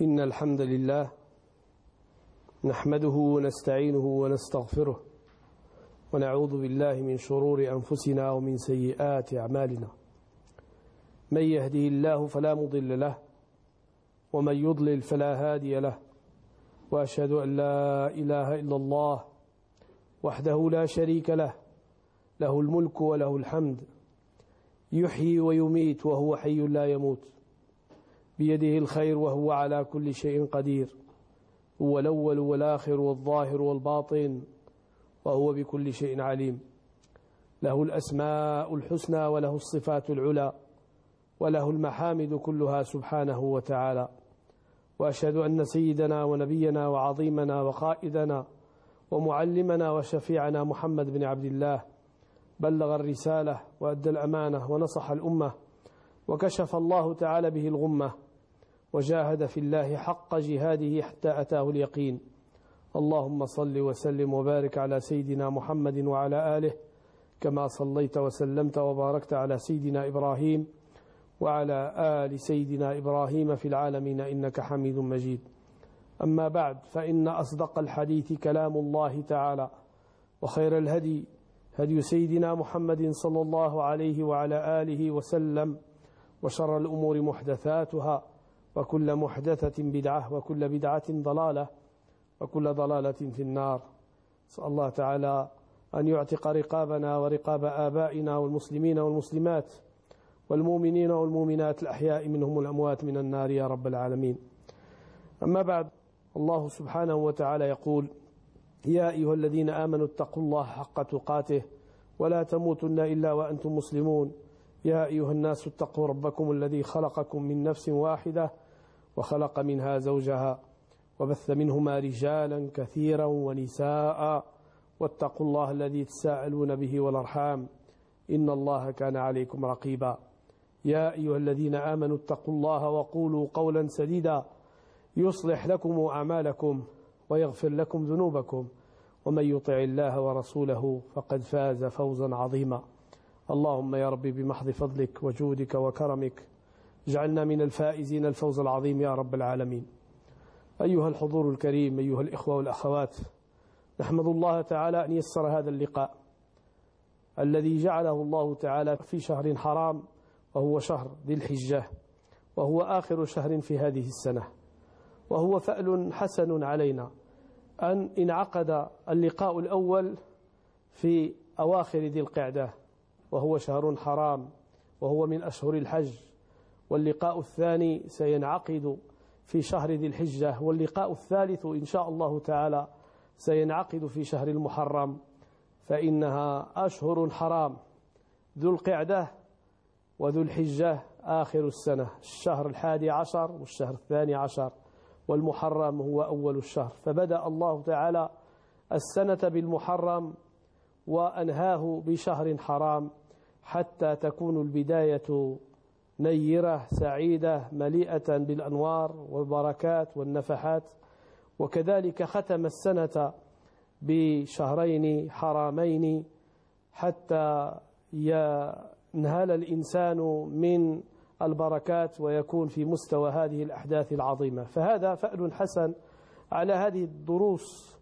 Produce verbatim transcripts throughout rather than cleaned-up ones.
إن الحمد لله نحمده ونستعينه ونستغفره ونعوذ بالله من شرور أنفسنا ومن سيئات أعمالنا. من يهده الله فلا مضل له ومن يضلل فلا هادي له، وأشهد أن لا إله إلا الله وحده لا شريك له، له الملك وله الحمد، يحيي ويميت وهو حي لا يموت، بيده الخير وهو على كل شيء قدير، هو الأول والآخر والظاهر والباطن وهو بكل شيء عليم، له الأسماء الحسنى وله الصفات العلى وله المحامد كلها سبحانه وتعالى. وأشهد أن سيدنا ونبينا وعظيمنا وقائدنا ومعلمنا وشفيعنا محمد بن عبد الله بلغ الرسالة وأدى الأمانة ونصح الأمة وكشف الله تعالى به الغمة، وجاهد في الله حق جهاده حتى أتاه اليقين. اللهم صل وسلم وبارك على سيدنا محمد وعلى آله كما صليت وسلمت وباركت على سيدنا إبراهيم وعلى آل سيدنا إبراهيم في العالمين إنك حميد مجيد. أما بعد، فإن أصدق الحديث كلام الله تعالى، وخير الهدي هدي سيدنا محمد صلى الله عليه وعلى آله وسلم، وشر الأمور محدثاتها، وكل محدثة بدعة، وكل بدعة ضلالة، وكل ضلالة في النار. أسأل الله تعالى أن يعتق رقابنا ورقاب آبائنا والمسلمين والمسلمات والمؤمنين والمؤمنات الأحياء منهم والأموات من النار يا رب العالمين. أما بعد، الله سبحانه وتعالى يقول: يا أيها الذين آمنوا اتقوا الله حق تقاته ولا تموتن إلا وأنتم مسلمون. يا أيها الناس اتقوا ربكم الذي خلقكم من نفس واحدة وخلق منها زوجها وبث منهما رجالا كثيرا ونساء، واتقوا الله الذي تساءلون به والأرحام إن الله كان عليكم رقيبا. يا أيها الذين آمنوا اتقوا الله وقولوا قولا سديدا يصلح لكم أعمالكم ويغفر لكم ذنوبكم، ومن يطع الله ورسوله فقد فاز فوزا عظيما. اللهم يا ربي بمحض فضلك وجودك وكرمك اجعلنا من الفائزين الفوز العظيم يا رب العالمين. أيها الحضور الكريم، أيها الإخوة والأخوات، نحمد الله تعالى أن يسر هذا اللقاء الذي جعله الله تعالى في شهر حرام، وهو شهر ذي الحجة، وهو آخر شهر في هذه السنة، وهو فأل حسن علينا أن انعقد اللقاء الأول في أواخر ذي القعدة، وهو شهر حرام وهو من أشهر الحج، واللقاء الثاني سينعقد في شهر ذي الحجة، واللقاء الثالث إن شاء الله تعالى سينعقد في شهر المحرم، فإنها أشهر حرام، ذو القعدة وذو الحجة آخر السنة، الشهر الحادي عشر والشهر الثاني عشر، والمحرم هو أول الشهر. فبدأ الله تعالى السنة بالمحرم وأنهاه بشهر حرام حتى تكون البداية نيرة سعيدة مليئة بالأنوار والبركات والنفحات. وكذلك ختم السنة بشهرين حرامين حتى ينهل الإنسان من البركات ويكون في مستوى هذه الأحداث العظيمة. فهذا فأل حسن على هذه الدروس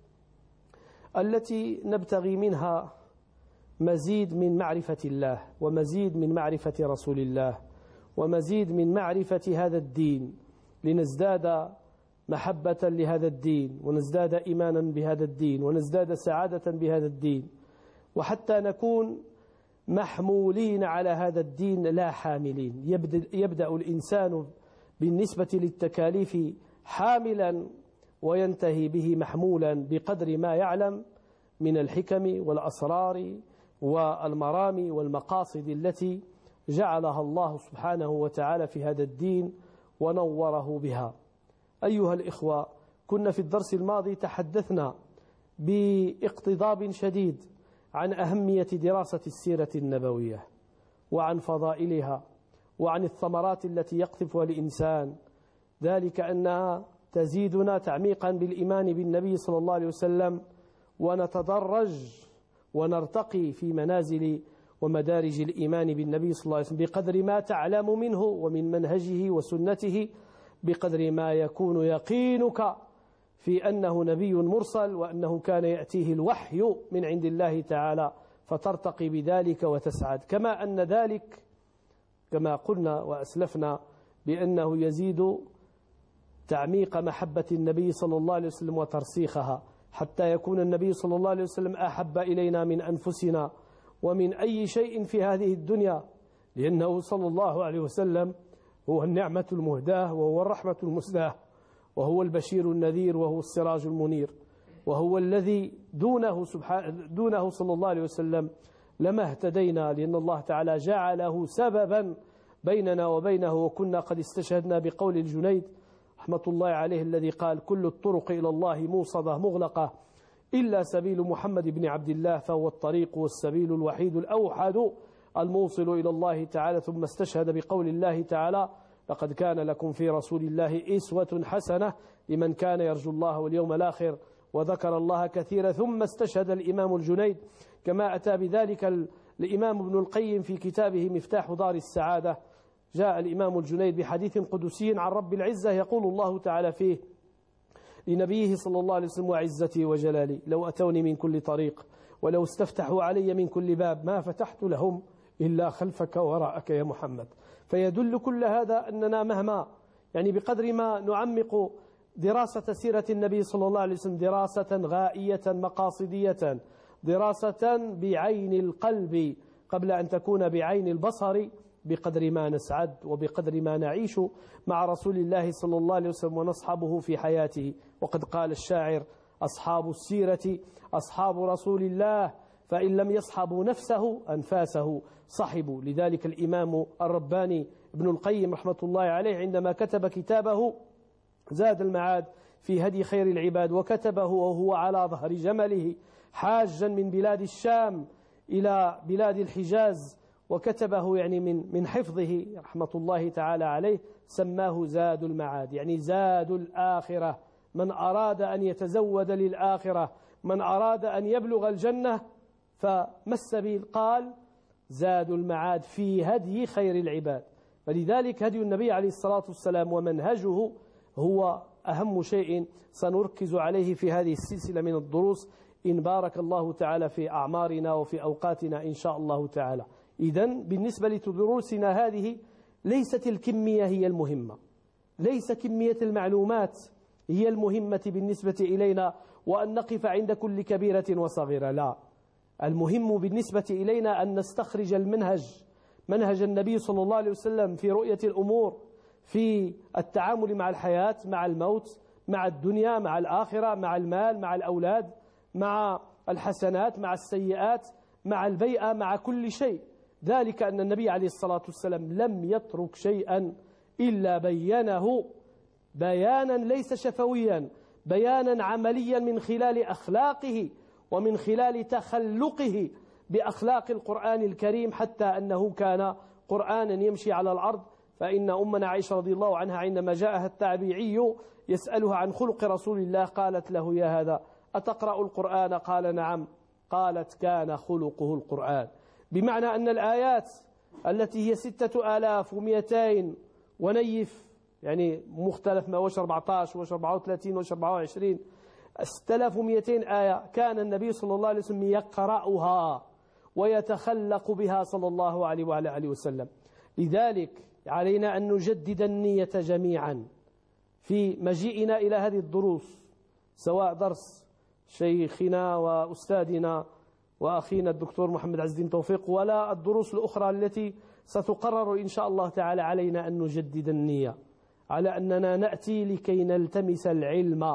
التي نبتغي منها مزيد من معرفة الله، ومزيد من معرفة رسول الله، ومزيد من معرفة هذا الدين، لنزداد محبة لهذا الدين، ونزداد إيمانا بهذا الدين، ونزداد سعادة بهذا الدين، وحتى نكون محمولين على هذا الدين لا حاملين. يبدأ, يبدأ الإنسان بالنسبة للتكاليف حاملا وينتهي به محمولا بقدر ما يعلم من الحكم والأسرار والمرامي والمقاصد التي جعلها الله سبحانه وتعالى في هذا الدين ونوره بها. أيها الإخوة، كنا في الدرس الماضي تحدثنا باقتضاب شديد عن أهمية دراسة السيرة النبوية، وعن فضائلها، وعن الثمرات التي يقطفها الإنسان، ذلك أنها تزيدنا تعميقا بالإيمان بالنبي صلى الله عليه وسلم، ونتدرج ونرتقي في منازل ومدارج الإيمان بالنبي صلى الله عليه وسلم بقدر ما تعلم منه ومن منهجه وسنته بقدر ما يكون يقينك في أنه نبي مرسل وأنه كان يأتيه الوحي من عند الله تعالى، فترتقي بذلك وتسعد. كما أن ذلك كما قلنا وأسلفنا بأنه يزيد تعميق محبة النبي صلى الله عليه وسلم وترسيخها، حتى يكون النبي صلى الله عليه وسلم أحب إلينا من أنفسنا ومن أي شيء في هذه الدنيا، لأنه صلى الله عليه وسلم هو النعمة المهداة وهو الرحمة المسداة وهو البشير النذير وهو السراج المنير، وهو الذي دونه, سبحانه دونه صلى الله عليه وسلم لما اهتدينا، لأن الله تعالى جعله سببا بيننا وبينه. وكنا قد استشهدنا بقول الجنيد رحمة الله عليه الذي قال: كل الطرق إلى الله موصدة مغلقة إلا سبيل محمد بن عبد الله، فهو الطريق والسبيل الوحيد الأوحد الموصل إلى الله تعالى. ثم استشهد بقول الله تعالى: لقد كان لكم في رسول الله أسوة حسنة لمن كان يرجو الله واليوم الآخر، وذكر الله كثيرا. ثم استشهد الإمام الجنيد كما أتى بذلك الإمام ابن القيم في كتابه مفتاح دار السعادة. جاء الإمام الجنيد بحديث قدسي عن رب العزة يقول الله تعالى فيه لنبيه صلى الله عليه وسلم: وعزتي وجلالي لو أتوني من كل طريق ولو استفتحوا علي من كل باب ما فتحت لهم إلا خلفك وراءك يا محمد. فيدل كل هذا أننا مهما يعني بقدر ما نعمق دراسة سيرة النبي صلى الله عليه وسلم دراسة غائية مقاصدية، دراسة بعين القلب قبل أن تكون بعين البصر، بقدر ما نسعد وبقدر ما نعيش مع رسول الله صلى الله عليه وسلم ونصحبه في حياته. وقد قال الشاعر: أصحاب السيرة أصحاب رسول الله، فإن لم يصحبوا نفسه أنفاسه صحبوا. لذلك الإمام الرباني ابن القيم رحمة الله عليه عندما كتب كتابه زاد المعاد في هدي خير العباد، وكتبه وهو على ظهر جمله حاجا من بلاد الشام إلى بلاد الحجاز، وكتبه يعني من من حفظه رحمة الله تعالى عليه، سماه زاد المعاد، يعني زاد الآخرة. من أراد أن يتزود للآخرة، من أراد أن يبلغ الجنة، فما السبيل؟ قال: زاد المعاد في هدي خير العباد. فلذلك هدي النبي عليه الصلاة والسلام ومنهجه هو أهم شيء سنركز عليه في هذه السلسلة من الدروس، إن بارك الله تعالى في أعمارنا وفي أوقاتنا إن شاء الله تعالى. إذن بالنسبة لدروسنا هذه ليست الكمية هي المهمة، ليس كمية المعلومات هي المهمة بالنسبة إلينا وأن نقف عند كل كبيرة وصغيرة، لا. المهم بالنسبة إلينا أن نستخرج المنهج، منهج النبي صلى الله عليه وسلم في رؤية الأمور، في التعامل مع الحياة، مع الموت، مع الدنيا، مع الآخرة، مع المال، مع الأولاد، مع الحسنات، مع السيئات، مع البيئة، مع كل شيء. ذلك أن النبي عليه الصلاة والسلام لم يترك شيئا إلا بينه بيانا ليس شفويا، بيانا عمليا من خلال أخلاقه ومن خلال تخلقه بأخلاق القرآن الكريم، حتى أنه كان قرآنا يمشي على الأرض. فإن أمنا عائشة رضي الله عنها عندما جاءها التابعي يسألها عن خلق رسول الله قالت له: يا هذا أتقرأ القرآن؟ قال: نعم. قالت: كان خلقه القرآن. بمعنى أن الآيات التي هي ستة آلاف ومئتين ونيف، يعني مختلف ما وش أربعة عشر وش أربعة وثلاثين وش أربعة وعشرين، ستة آلاف ومئتين آية كان النبي صلى الله عليه وسلم يقرأها ويتخلق بها صلى الله عليه وعلى آله وسلم. لذلك علينا أن نجدد النية جميعا في مجيئنا إلى هذه الدروس، سواء درس شيخنا وأستاذنا وأخينا الدكتور محمد عز الدين توفيق، ولا الدروس الأخرى التي ستقرر إن شاء الله تعالى. علينا أن نجدد النية على أننا نأتي لكي نلتمس العلم،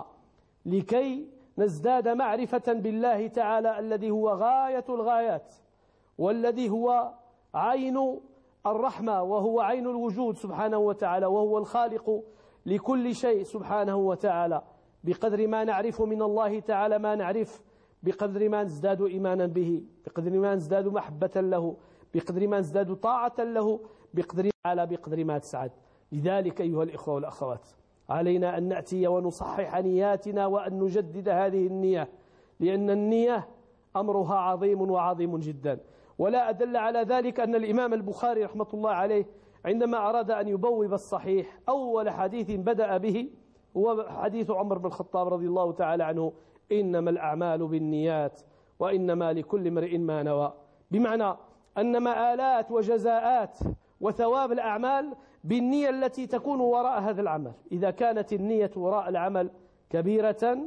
لكي نزداد معرفة بالله تعالى الذي هو غاية الغايات، والذي هو عين الرحمة، وهو عين الوجود سبحانه وتعالى، وهو الخالق لكل شيء سبحانه وتعالى. بقدر ما نعرف من الله تعالى ما نعرف، بقدر ما نزداد إيمانا به، بقدر ما نزداد محبة له، بقدر ما نزداد طاعة له، بقدر على بقدر ما تسعد. لذلك أيها الإخوة والأخوات، علينا أن نأتي ونصحح نياتنا وأن نجدد هذه النية، لأن النية أمرها عظيم وعظيم جدا. ولا أدل على ذلك أن الإمام البخاري رحمة الله عليه عندما أراد أن يبوب الصحيح أول حديث بدأ به هو حديث عمر بن الخطاب رضي الله تعالى عنه: إنما الأعمال بالنيات وإنما لكل امرئ ما نوى. بمعنى أن مآلات وجزاءات وثواب الأعمال بالنية التي تكون وراء هذا العمل. إذا كانت النية وراء العمل كبيرة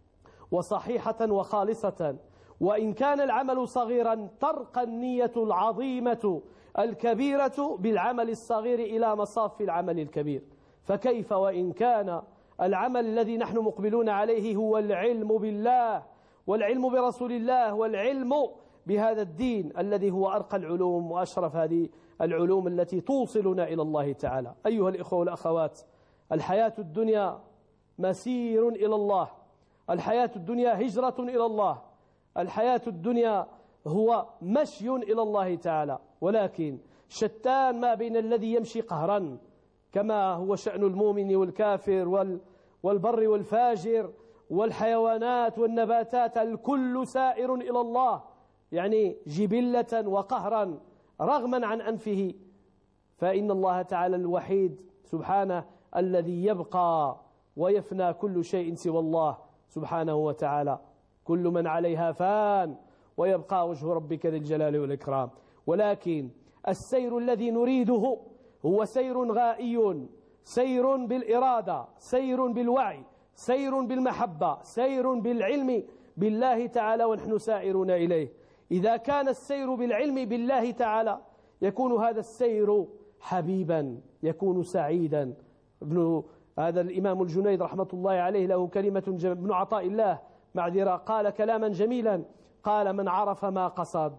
وصحيحة وخالصة، وإن كان العمل صغيرا ترقى النية العظيمة الكبيرة بالعمل الصغير إلى مصاف العمل الكبير. فكيف وإن كان العمل الذي نحن مقبلون عليه هو العلم بالله والعلم برسول الله والعلم بهذا الدين الذي هو أرقى العلوم وأشرف هذه العلوم التي توصلنا إلى الله تعالى. أيها الإخوة والأخوات، الحياة الدنيا مسير إلى الله، الحياة الدنيا هجرة إلى الله، الحياة الدنيا هو مشي إلى الله تعالى، ولكن شتان ما بين الذي يمشي قهرا كما هو شأن المؤمن والكافر والبر والفاجر والحيوانات والنباتات، الكل سائر إلى الله، يعني جبلة وقهرا رغما عن أنفه. فإن الله تعالى الوحيد سبحانه الذي يبقى ويفنى كل شيء سوى الله سبحانه وتعالى. كل من عليها فان ويبقى وجه ربك ذي الجلال والإكرام. ولكن السير الذي نريده هو سير غائي، سير بالإرادة، سير بالوعي، سير بالمحبة، سير بالعلم بالله تعالى ونحن سائرون إليه. إذا كان السير بالعلم بالله تعالى يكون هذا السير حبيبا، يكون سعيدا. ابن هذا الإمام الجنيد رحمة الله عليه له كلمة، ابن عطاء الله معذرة، قال كلاما جميلا، قال: من عرف ما قصد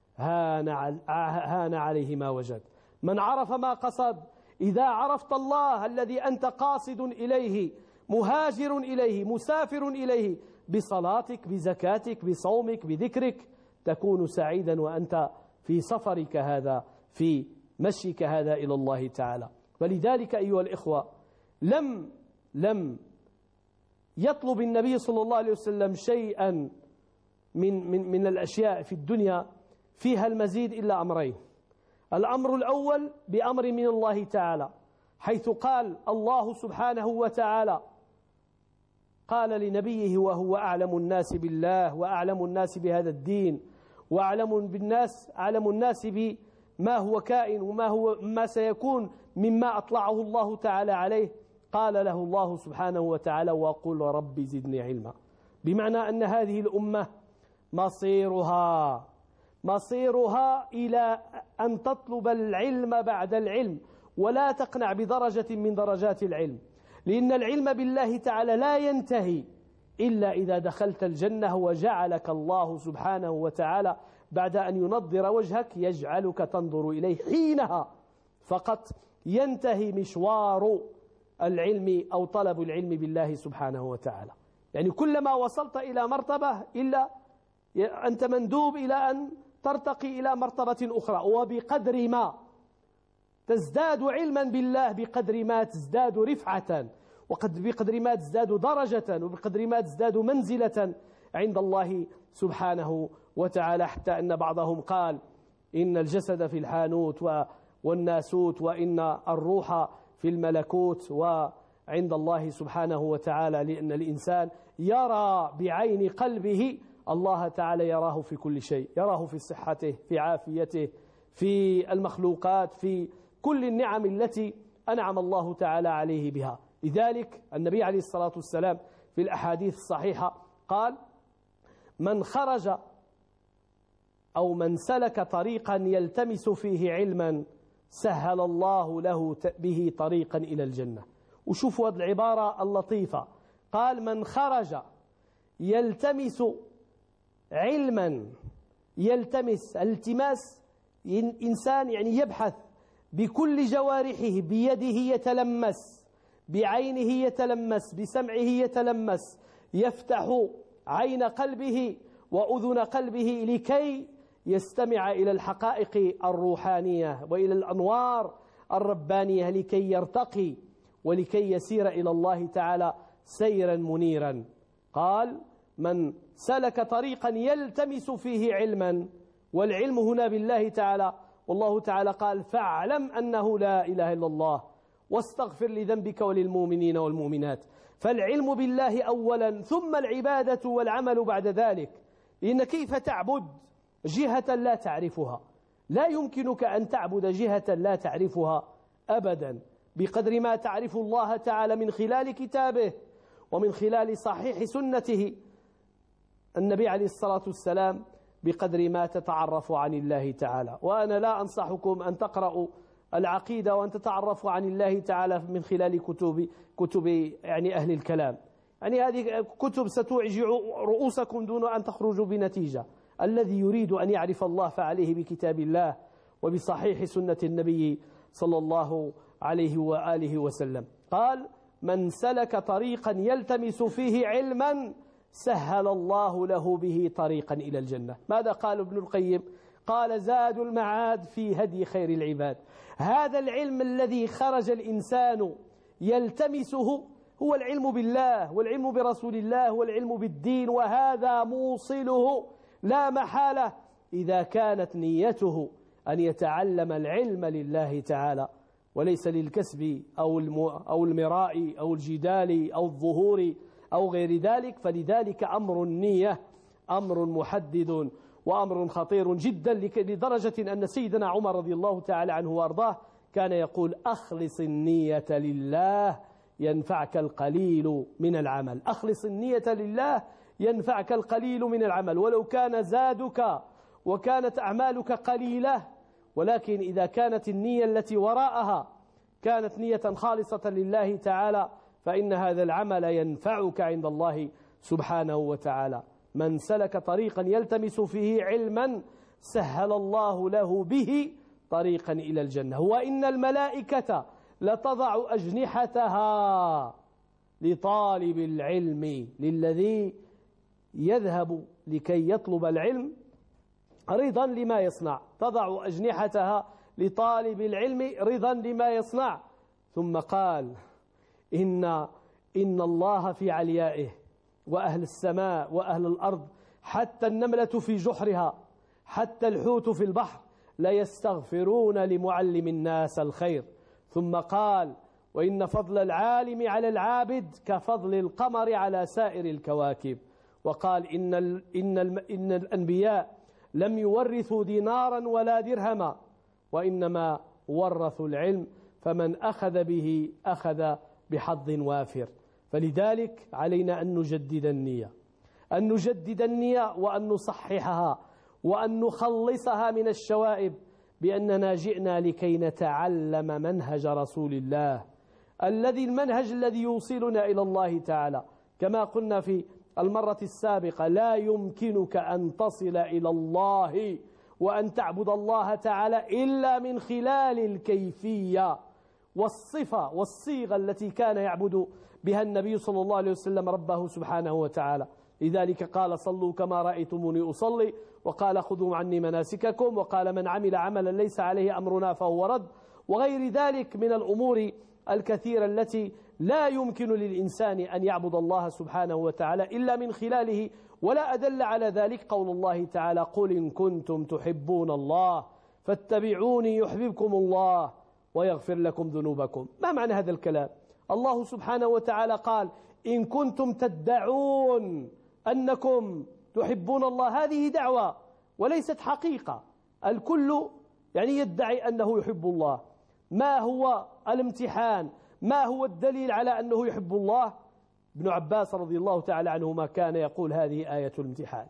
هان هان عليه ما وجد. من عرف ما قصد، إذا عرفت الله الذي أنت قاصد إليه، مهاجر إليه، مسافر إليه، بصلاتك، بزكاتك، بصومك، بذكرك، تكون سعيدا وأنت في سفرك هذا، في مشيك هذا إلى الله تعالى. ولذلك أيها الإخوة، لم لم يطلب النبي صلى الله عليه وسلم شيئا من من من الأشياء في الدنيا فيها المزيد إلا أمرين. الأمر الأول بأمر من الله تعالى، حيث قال الله سبحانه وتعالى قال لنبيه وهو أعلم الناس بالله وأعلم الناس بهذا الدين وأعلم بالناس أعلم الناس بما هو كائن وما هو ما سيكون مما أطلعه الله تعالى عليه، قال له الله سبحانه وتعالى: وقل رب زدني علما. بمعنى أن هذه الأمة مصيرها مصيرها إلى أن تطلب العلم بعد العلم، ولا تقنع بدرجة من درجات العلم، لأن العلم بالله تعالى لا ينتهي إلا إذا دخلت الجنة وجعلك الله سبحانه وتعالى بعد أن ينضر وجهك يجعلك تنظر إليه، حينها فقط ينتهي مشوار العلم أو طلب العلم بالله سبحانه وتعالى. يعني كلما وصلت إلى مرتبة إلا أنت مندوب إلى أن ترتقي إلى مرتبة أخرى، وبقدر ما تزداد علما بالله بقدر ما تزداد رفعة، وبقدر ما تزداد درجة، وبقدر ما تزداد منزلة عند الله سبحانه وتعالى، حتى أن بعضهم قال: إن الجسد في الحانوت والناسوت، وإن الروح في الملكوت وعند الله سبحانه وتعالى، لأن الإنسان يرى بعين قلبه الله تعالى، يراه في كل شيء، يراه في صحته، في عافيته، في المخلوقات، في كل النعم التي أنعم الله تعالى عليه بها. لذلك النبي عليه الصلاة والسلام في الأحاديث الصحيحة قال: من خرج أو من سلك طريقا يلتمس فيه علما سهل الله له به طريقا إلى الجنة. وشوفوا هذه العبارة اللطيفة، قال: من خرج يلتمس علما، يلتمس التماس إنسان يعني يبحث بكل جوارحه، بيده يتلمس، بعينه يتلمس، بسمعه يتلمس، يفتح عين قلبه وأذن قلبه لكي يستمع إلى الحقائق الروحانية وإلى الأنوار الربانية، لكي يرتقي ولكي يسير إلى الله تعالى سيرا منيرا. قال: من سلك طريقا يلتمس فيه علما، والعلم هنا بالله تعالى، والله تعالى قال فاعلم أنه لا إله إلا الله واستغفر لذنبك وللمؤمنين والمؤمنات. فالعلم بالله أولا ثم العبادة والعمل بعد ذلك. لأن كيف تعبد جهة لا تعرفها؟ لا يمكنك أن تعبد جهة لا تعرفها أبدا بقدر ما تعرف الله تعالى من خلال كتابه ومن خلال صحيح سنته النبي عليه الصلاة والسلام، بقدر ما تتعرف عن الله تعالى. وأنا لا أنصحكم أن تقرأوا العقيدة وأن تتعرفوا عن الله تعالى من خلال كتب كتب يعني أهل الكلام. يعني هذه كتب ستوعج رؤوسكم دون أن تخرجوا بنتيجة. الذي يريد أن يعرف الله فعليه بكتاب الله وبصحيح سنة النبي صلى الله عليه وآله وسلم. قال من سلك طريقا يلتمس فيه علما سهل الله له به طريقا إلى الجنة. ماذا قال ابن القيم؟ قال زاد المعاد في هدي خير العباد. هذا العلم الذي خرج الإنسان يلتمسه هو العلم بالله والعلم برسول الله والعلم بالدين، وهذا موصله لا محالة إذا كانت نيته أن يتعلم العلم لله تعالى وليس للكسب أو أو المراء أو الجدال أو الظهور أو غير ذلك. فلذلك أمر النية أمر محدد وأمر خطير جدا، لدرجة أن سيدنا عمر رضي الله تعالى عنه وأرضاه كان يقول أخلص النية لله ينفعك القليل من العمل. أخلص النية لله ينفعك القليل من العمل، ولو كان زادك وكانت أعمالك قليلة، ولكن إذا كانت النية التي وراءها كانت نية خالصة لله تعالى فإن هذا العمل ينفعك عند الله سبحانه وتعالى. من سلك طريقا يلتمس فيه علما سهل الله له به طريقا إلى الجنة. وإن الملائكة لتضع أجنحتها لطالب العلم، للذي يذهب لكي يطلب العلم رضا لما يصنع، تضع أجنحتها لطالب العلم رضا لما يصنع. ثم قال إن إن الله في عليائه وأهل السماء وأهل الأرض حتى النملة في جحرها حتى الحوت في البحر لا يستغفرون لمعلم الناس الخير. ثم قال وإن فضل العالم على العابد كفضل القمر على سائر الكواكب. وقال إن, ال إن, ال إن الأنبياء لم يورثوا دينارا ولا درهما وإنما ورثوا العلم، فمن أخذ به أخذ بحظ وافر. فلذلك علينا أن نجدد النية أن نجدد النية وأن نصححها وأن نخلصها من الشوائب، بأننا جئنا لكي نتعلم منهج رسول الله، الذي المنهج الذي يوصلنا إلى الله تعالى. كما قلنا في المرة السابقة لا يمكنك أن تصل إلى الله وأن تعبد الله تعالى إلا من خلال الكيفية والصفة والصيغة التي كان يعبد بها النبي صلى الله عليه وسلم ربه سبحانه وتعالى. لذلك قال صلوا كما رأيتموني أصلي، وقال خذوا عني مناسككم، وقال من عمل عملا ليس عليه أمرنا فهو رد، وغير ذلك من الأمور الكثيرة التي لا يمكن للإنسان أن يعبد الله سبحانه وتعالى إلا من خلاله. ولا أدل على ذلك قول الله تعالى قل إن كنتم تحبون الله فاتبعوني يحببكم الله ويغفر لكم ذنوبكم. ما معنى هذا الكلام؟ الله سبحانه وتعالى قال إن كنتم تدعون أنكم تحبون الله، هذه دعوة وليست حقيقة. الكل يعني يدعي أنه يحب الله. ما هو الامتحان؟ ما هو الدليل على أنه يحب الله؟ ابن عباس رضي الله تعالى عنهما كان يقول هذه آية الامتحان،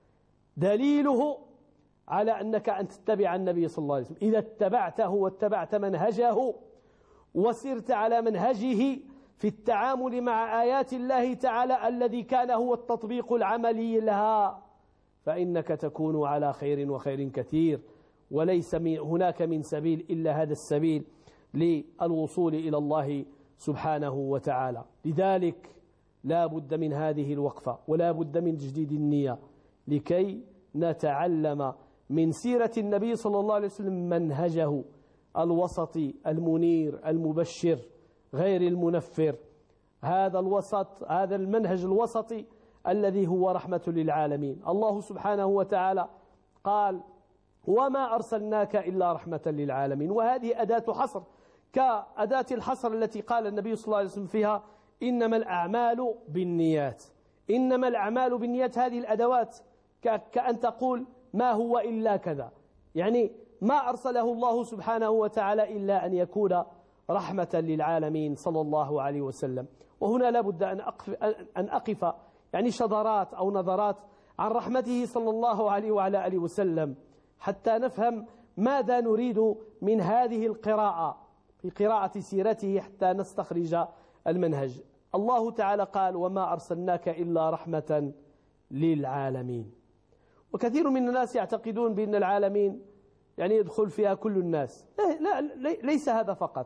دليله على أنك أن تتبع النبي صلى الله عليه وسلم. إذا اتبعته واتبعت منهجه وسرت على منهجه في التعامل مع آيات الله تعالى الذي كان هو التطبيق العملي لها، فإنك تكون على خير وخير كثير، وليس هناك من سبيل إلا هذا السبيل للوصول إلى الله سبحانه وتعالى. لذلك لا بد من هذه الوقفة ولا بد من تجديد النية لكي نتعلم من سيرة النبي صلى الله عليه وسلم منهجه الوسطي المنير المبشر غير المنفر. هذا الوسط هذا المنهج الوسطي الذي هو رحمة للعالمين. الله سبحانه وتعالى قال وما أرسلناك إلا رحمة للعالمين. وهذه أداة حصر كأداة الحصر التي قال النبي صلى الله عليه وسلم فيها إنما الأعمال بالنيات. إنما الأعمال بالنيات، هذه الأدوات كأن تقول ما هو إلا كذا، يعني ما أرسله الله سبحانه وتعالى إلا أن يكون رحمة للعالمين صلى الله عليه وسلم. وهنا لابد أن أقف, أن أقف يعني شذرات أو نظرات عن رحمته صلى الله عليه وعلى آله وسلم حتى نفهم ماذا نريد من هذه القراءة في قراءة سيرته حتى نستخرج المنهج. الله تعالى قال وما أرسلناك إلا رحمة للعالمين. وكثير من الناس يعتقدون بأن العالمين يعني يدخل فيها كل الناس. لا, لا ليس هذا فقط،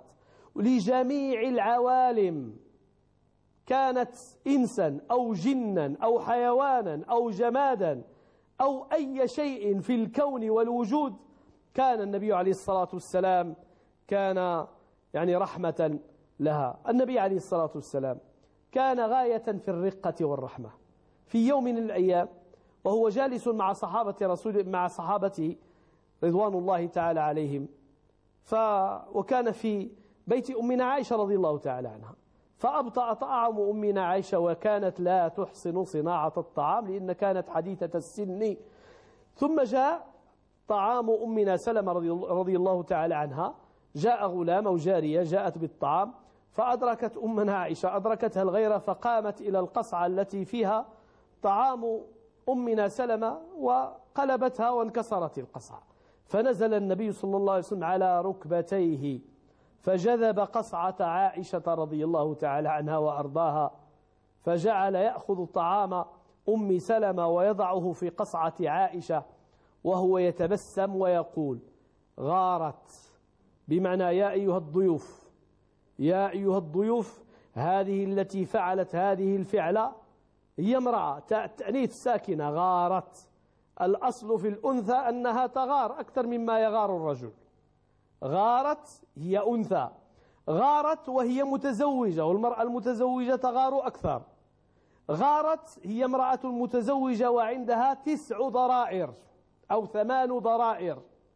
لجميع العوالم كانت إنسا أو جنا أو حيوانا أو جمادا أو أي شيء في الكون والوجود، كان النبي عليه الصلاة والسلام كان يعني رحمة لها. النبي عليه الصلاة والسلام كان غاية في الرقة والرحمة. في يوم من الأيام وهو جالس مع صحابة رسول مع صحابته رضوان الله تعالى عليهم، ف وكان في بيت أمنا عائشة رضي الله تعالى عنها، فأبطأ طعام أمنا عائشة وكانت لا تحسن صناعة الطعام لأن كانت حديثة السن. ثم جاء طعام أمنا سلمة رضي الله تعالى عنها، جاء غلام أو جارية جاءت بالطعام، فأدركت أمنا عائشة أدركتها الغيرة فقامت إلى القصعة التي فيها طعام أمنا سلمة وقلبتها وانكسرت القصعة، فنزل النبي صلى الله عليه وسلم على ركبتيه فجذب قصعة عائشة رضي الله تعالى عنها وأرضاها، فجعل يأخذ طعام أم سلمة ويضعه في قصعة عائشة وهو يتبسم ويقول غارت، بمعنى يا أيها الضيوف يا أيها الضيوف هذه التي فعلت هذه الفعلة هي امرأة تأنيث ساكنة، غارت. الأصل في الأنثى أنها تغار أكثر مما يغار الرجل. غارت هي أنثى، غارت وهي متزوجة، والمرأة المتزوجة تغار أكثر. غارت هي امرأة متزوجة وعندها تسع ضرائر أو ثمان ضرائر.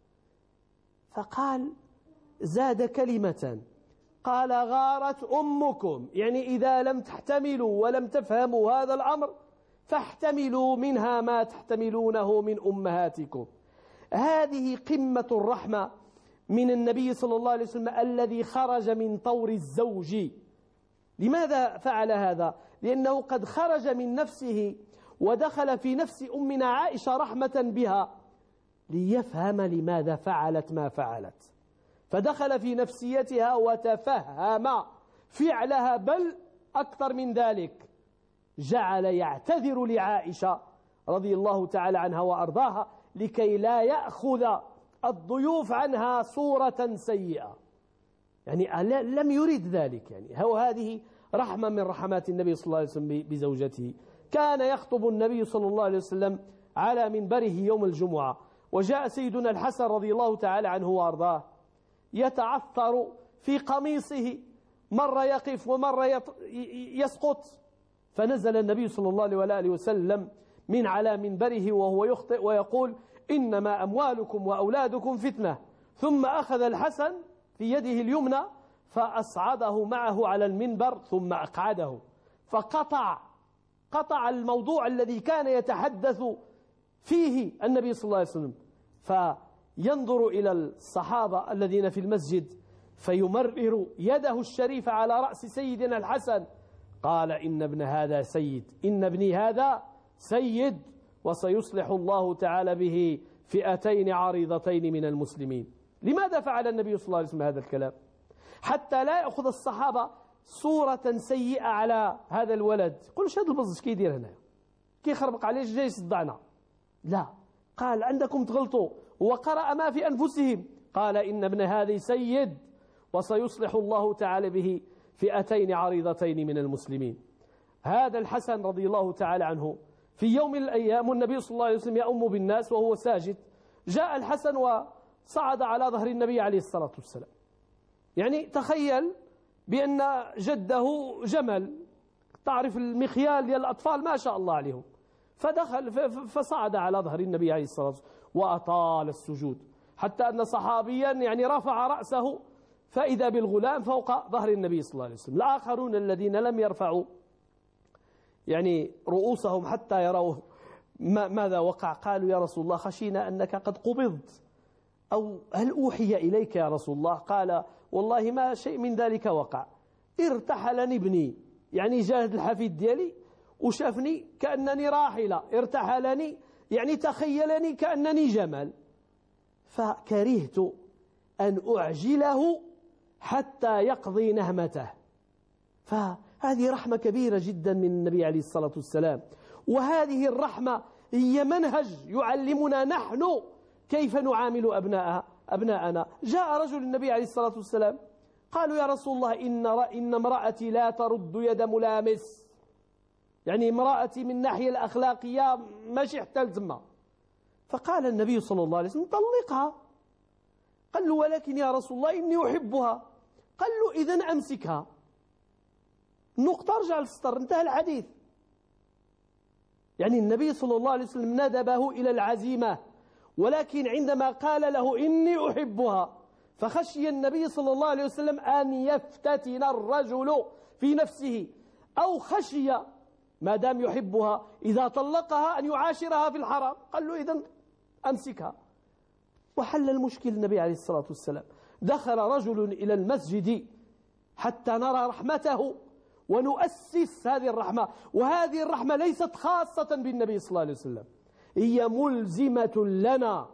فقال زاد كلمة قال غارت أمكم، يعني إذا لم تحتملوا ولم تفهموا هذا الأمر فاحتملوا منها ما تحتملونه من أمهاتكم. هذه قمة الرحمة من النبي صلى الله عليه وسلم الذي خرج من طور الزوج. لماذا فعل هذا؟ لأنه قد خرج من نفسه ودخل في نفس أمنا عائشة رحمة بها ليفهم لماذا فعلت ما فعلت، فدخل في نفسيتها وتفهم فعلها، بل أكثر من ذلك جعل يعتذر لعائشة رضي الله تعالى عنها وأرضاها لكي لا يأخذ الضيوف عنها صورة سيئة، يعني لم يريد ذلك. يعني هو هذه رحمة من رحمات النبي صلى الله عليه وسلم بزوجته. كان يخطب النبي صلى الله عليه وسلم على منبره يوم الجمعة، وجاء سيدنا الحسن رضي الله تعالى عنه وأرضاه يتعثر في قميصه، مرة يقف ومرة يسقط، فنزل النبي صلى الله عليه وسلم من على منبره وهو يخطئ ويقول إنما أموالكم وأولادكم فتنة، ثم أخذ الحسن في يده اليمنى فأصعده معه على المنبر ثم أقعده، فقطع قطع الموضوع الذي كان يتحدث فيه النبي صلى الله عليه وسلم. فينظر إلى الصحابة الذين في المسجد فيمرر يده الشريفة على رأس سيدنا الحسن، قال إن ابن هذا سيد، إن ابني هذا سيد، وسيصلح الله تعالى به فئتين عريضتين من المسلمين. لماذا فعل النبي صلى الله عليه وسلم هذا الكلام؟ حتى لا يأخذ الصحابة صورة سيئة على هذا الولد، يقول ايش هذا البزش كي يدير هنا، كي يخربق عليه جاي يصدعنا. لا، قال عندكم تغلطوا، وقرأ ما في أنفسهم، قال إن ابن هذا سيد وسيصلح الله تعالى به فئتين عريضتين من المسلمين. هذا الحسن رضي الله تعالى عنه في يوم من الأيام والنبي صلى الله عليه وسلم يؤم بالناس وهو ساجد، جاء الحسن وصعد على ظهر النبي عليه الصلاة والسلام. يعني تخيل بأن جده جمل، تعرف المخيال للأطفال ما شاء الله عليهم، فدخل فصعد على ظهر النبي عليه الصلاة والسلام وأطال السجود، حتى أن صحابيا يعني رفع رأسه فإذا بالغلام فوق ظهر النبي صلى الله عليه وسلم. الآخرون الذين لم يرفعوا يعني رؤوسهم حتى يروا ماذا وقع قالوا يا رسول الله خشينا أنك قد قبضت، أو هل أوحي إليك يا رسول الله؟ قال والله ما شيء من ذلك وقع، ارتحلني ابني، يعني جاهد الحفيد ديالي وشافني كأنني راحلة، ارتحلني يعني تخيلني كأنني جمل، فكرهت أن أعجله حتى يقضي نهمته. فهذه رحمة كبيرة جدا من النبي عليه الصلاة والسلام، وهذه الرحمة هي منهج يعلمنا نحن كيف نعامل أبناء أبناءنا. جاء رجل النبي عليه الصلاة والسلام قالوا يا رسول الله إن, إن امرأتي لا ترد يد ملامس، يعني امرأتي من الناحية الأخلاقية ماشي حتى لتما. فقال النبي صلى الله عليه وسلم طلقها. قال له ولكن يا رسول الله إني أحبها. قال له إذن أمسكها. النقطة رجع للسطر، انتهى الحديث. يعني النبي صلى الله عليه وسلم ندبه إلى العزيمة، ولكن عندما قال له إني أحبها فخشي النبي صلى الله عليه وسلم أن يفتتن الرجل في نفسه، أو خشي ما دام يحبها إذا طلقها أن يعاشرها في الحرام. قال له إذن أمسكها، وحل المشكل النبي عليه الصلاة والسلام. دخل رجل إلى المسجد حتى نرى رحمته ونؤسس هذه الرحمة، وهذه الرحمة ليست خاصة بالنبي صلى الله عليه وسلم، هي ملزمة لنا.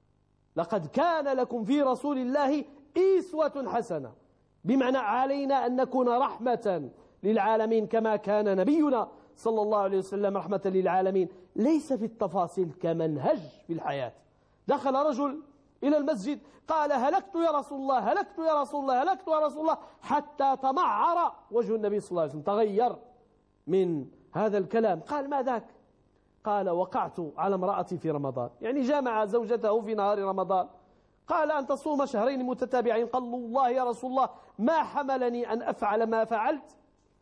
لقد كان لكم في رسول الله أسوة حسنة، بمعنى علينا أن نكون رحمة للعالمين كما كان نبينا صلى الله عليه وسلم رحمة للعالمين، ليس في التفاصيل كمنهج في الحياة. دخل رجل إلى المسجد قال هلكت يا رسول الله، هلكت يا رسول الله، هلكت يا رسول الله، حتى تمعر وجه النبي صلى الله عليه وسلم، تغير من هذا الكلام. قال ما ذاك؟ قال وقعت على امرأتي في رمضان، يعني جامع زوجته في نهار رمضان. قال أن تصوم شهرين متتابعين. قال الله يا رسول الله ما حملني أن أفعل ما فعلت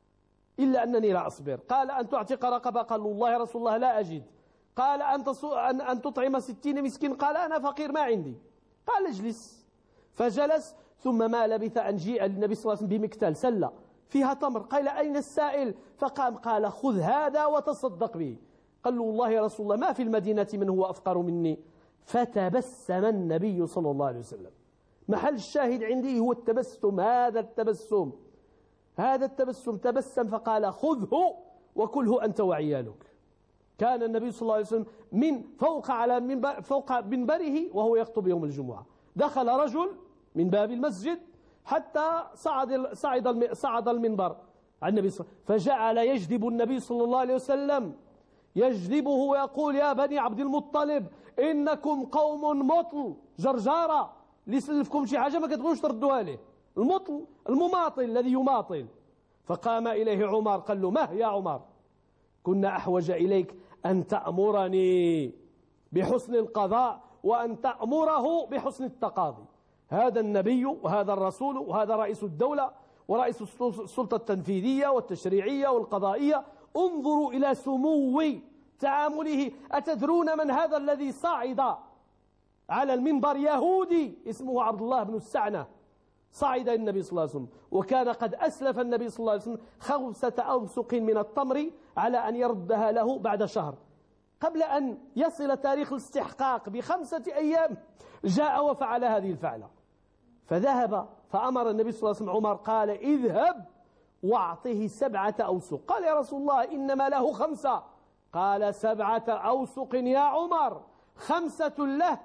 إلا أنني لا أصبر. قال أن تعتق رقبة. قال الله يا رسول الله لا أجد. قال أن, أن, أن تطعم ستين مسكين. قال أنا فقير ما عندي. قال اجلس. فجلس، ثم ما لبث أن جيء للنبي صلى الله عليه وسلم بمكتل سلة فيها تمر. قال أين السائل؟ فقام قال خذ هذا وتصدق به. قال له والله يا رسول الله ما في المدينة من هو أفقر مني. فتبسم النبي صلى الله عليه وسلم. محل الشاهد عندي هو التبسم، هذا التبسم، هذا التبسم. تبسم فقال خذه وكله أنت وعيالك. كان النبي صلى الله عليه وسلم من فوق على منبر فوق منبره وهو يخطب يوم الجمعة. دخل رجل من باب المسجد حتى صعد صعد صعد المنبر عن النبي صلى الله عليه وسلم، فجعل يجذب النبي صلى الله عليه وسلم، يجذبه ويقول يا بني عبد المطلب إنكم قوم مطل جرجارة، اللي يسلفكم شي حاجة ما كتبغوش تردوها له، المطل المماطل الذي يماطل. فقام إليه عمر قال له ما يا عمر، كنا أحوج إليك أن تأمرني بحسن القضاء وأن تأمره بحسن التقاضي. هذا النبي وهذا الرسول وهذا رئيس الدولة ورئيس السلطة التنفيذية والتشريعية والقضائية. انظروا إلى سمو تعامله. أتدرون من هذا الذي صعد على المنبر؟ يهودي اسمه عبد الله بن السعنة، صعد النبي صلى الله عليه وسلم، وكان قد أسلف النبي صلى الله عليه وسلم خمسة أوسق من التمر على أن يردها له بعد شهر. قبل أن يصل تاريخ الاستحقاق بخمسة أيام جاء وفعل هذه الفعلة. فذهب فأمر النبي صلى الله عليه وسلم عمر قال اذهب واعطه سبعة أوسق. قال يا رسول الله إنما له خمسة. قال سبعة أوسق يا عمر، خمسة له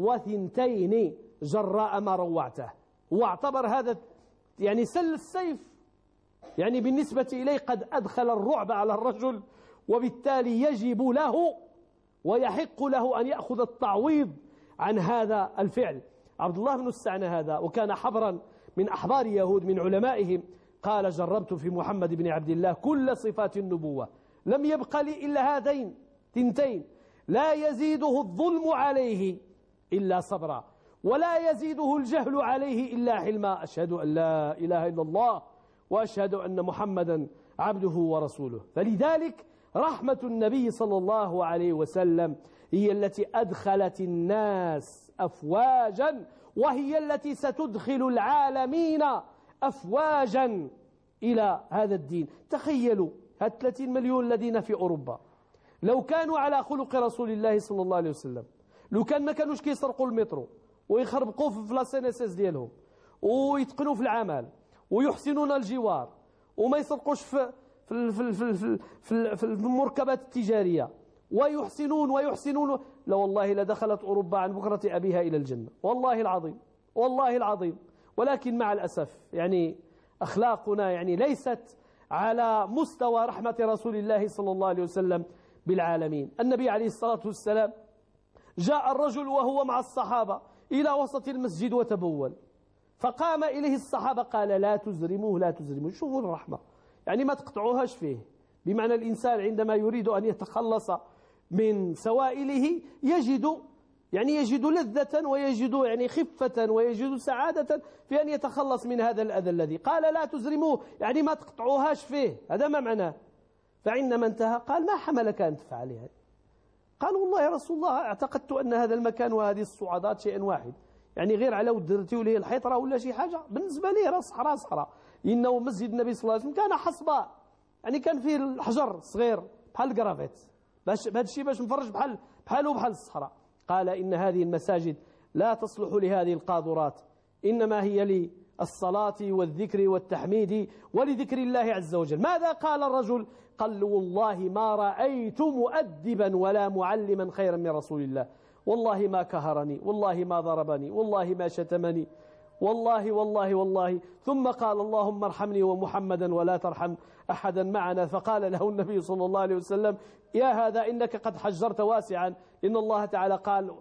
وثنتين جراء ما روعته. واعتبر هذا يعني سل السيف، يعني بالنسبة إليه قد أدخل الرعب على الرجل، وبالتالي يجب له ويحق له أن يأخذ التعويض عن هذا الفعل. عبد الله بن السعنة هذا وكان حبرا من أحبار يهود من علمائهم، قال جربت في محمد بن عبد الله كل صفات النبوة، لم يبق لي إلا هذين تنتين، لا يزيده الظلم عليه إلا صبرا، ولا يزيده الجهل عليه إلا حلما. أشهد أن لا إله إلا الله وأشهد أن محمدا عبده ورسوله. فلذلك رحمة النبي صلى الله عليه وسلم هي التي أدخلت الناس أفواجا، وهي التي ستدخل العالمين أفواجا إلى هذا الدين. تخيلوا هاد ثلاثين مليون الذين في أوروبا لو كانوا على خلق رسول الله صلى الله عليه وسلم، لو كان ما كانوش كيسرقوا المترو ويخربقوا في لاسينيسيس ديالهم ويتقنوا في العمل ويحسنون الجوار وما يسرقوش في في في في في, في, في المركبات التجارية ويحسنون ويحسنون، لا والله لدخلت أوروبا عن بكرة أبيها إلى الجنة، والله العظيم والله العظيم. ولكن مع الأسف يعني أخلاقنا يعني ليست على مستوى رحمة رسول الله صلى الله عليه وسلم بالعالمين. النبي عليه الصلاة والسلام جاء الرجل وهو مع الصحابة إلى وسط المسجد وتبول، فقام إليه الصحابة قال لا تزرموه لا تزرموه. شوفوا الرحمة، يعني ما تقطعوهاش فيه، بمعنى الإنسان عندما يريد أن يتخلص من سوائله يجد يعني يجد لذة ويجد يعني خفة ويجد سعادة في أن يتخلص من هذا الأذى الذي قال لا تزرموه، يعني ما تقطعوهاش فيه، هذا ما معناه. فعندما انتهى قال ما حملك أن تفعل هذا؟ قال والله يا رسول الله اعتقدت أن هذا المكان وهذه الصعادات شيء واحد، يعني غير على ود درتيو ليه الحيطرة ولا شي حاجة، بالنسبة لي راه صحراء صحراء. إنه مسجد النبي صلى الله عليه وسلم كان حصباء، يعني كان فيه الحجر صغير بحال الكرافيت، باش بهذا الشيء باش نفرج بحال بحاله بحال الصحراء. قال إن هذه المساجد لا تصلح لهذه القاذورات، إنما هي للصلاة والذكر والتحميد ولذكر الله عز وجل. ماذا قال الرجل؟ قال والله ما رأيت مؤدبا ولا معلما خيرا من رسول الله، والله ما كهرني، والله ما ضربني، والله ما شتمني، والله والله والله. ثم قال اللهم ارحمني ومحمدا ولا ترحم أحدا معنا. فقال له النبي صلى الله عليه وسلم يا هذا إنك قد حجرت واسعا، إن الله تعالى قال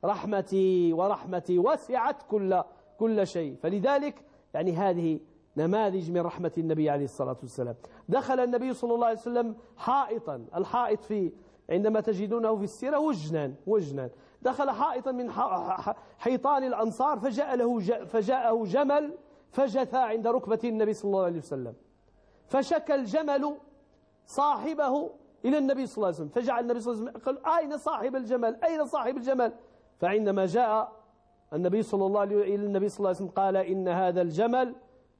رحمتي ورحمتي وسعت كل كل شيء. فلذلك يعني هذه نماذج من رحمة النبي عليه الصلاة والسلام. دخل النبي صلى الله عليه وسلم حائطا، الحائط في عندما تجدونه في السيرة وجنان وجنان، دخل حائطا من حيطان الأنصار فجاء له فجاءه جمل فجثى عند ركبة النبي صلى الله عليه وسلم، فشكى الجمل صاحبه إلى النبي صلى الله عليه وسلم، فجعل النبي صلى الله عليه وسلم قال أين صاحب الجمل أين صاحب الجمل؟ فعندما جاء النبي صلى الله عليه إلى النبي صلى الله عليه وسلم قال إن هذا الجمل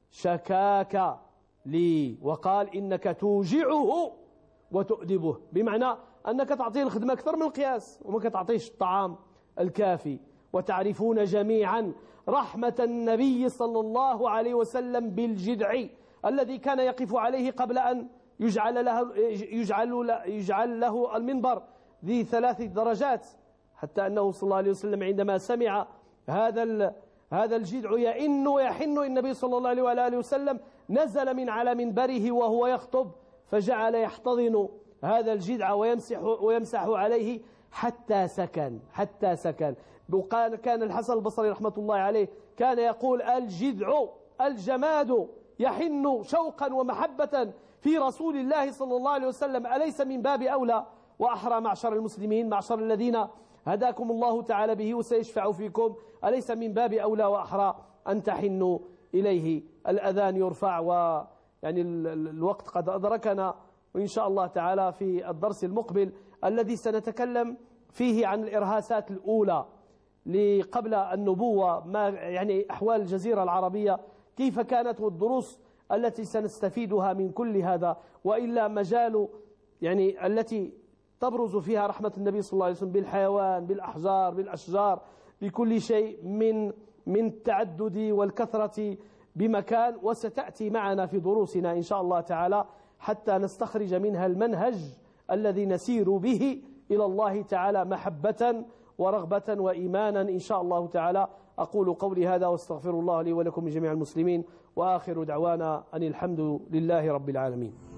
شكاك لي، وقال إنك توجعه وتؤدبه، بمعنى أنك تعطيه الخدمة أكثر من القياس وما تعطيش الطعام الكافي. وتعرفون جميعا رحمة النبي صلى الله عليه وسلم بالجدع الذي كان يقف عليه قبل أن يجعل له, يجعل يجعل له المنبر ذي ثلاث درجات، حتى أنه صلى الله عليه وسلم عندما سمع هذا هذا الجدع يئن ويحن النبي صلى الله عليه وآله وسلم نزل من على منبره وهو يخطب فجعل يحتضن هذا الجدع ويمسح ويمسح عليه حتى سكن حتى سكن. وقال كان الحسن البصري رحمة الله عليه كان يقول الجدع الجماد يحن شوقا ومحبة في رسول الله صلى الله عليه وسلم، أليس من باب أولى وأحرى معشر المسلمين، معشر الذين هداكم الله تعالى به وسيشفع فيكم، أليس من باب أولى وأحرى أن تحنوا إليه؟ الأذان يرفع ويعني الوقت قد أدركنا، وإن شاء الله تعالى في الدرس المقبل الذي سنتكلم فيه عن الإرهاسات الأولى قبل النبوة، ما يعني أحوال الجزيرة العربية كيف كانت، والدروس التي سنستفيدها من كل هذا. وإلا مجال يعني التي تبرز فيها رحمة النبي صلى الله عليه وسلم بالحيوان بالأحجار بالأشجار بكل شيء من من التعدد والكثرة بمكان، وستأتي معنا في دروسنا إن شاء الله تعالى حتى نستخرج منها المنهج الذي نسير به إلى الله تعالى محبة ورغبة وإيمانا إن شاء الله تعالى. أقول قولي هذا واستغفر الله لي ولكم جميع المسلمين، وآخر دعوانا أن الحمد لله رب العالمين.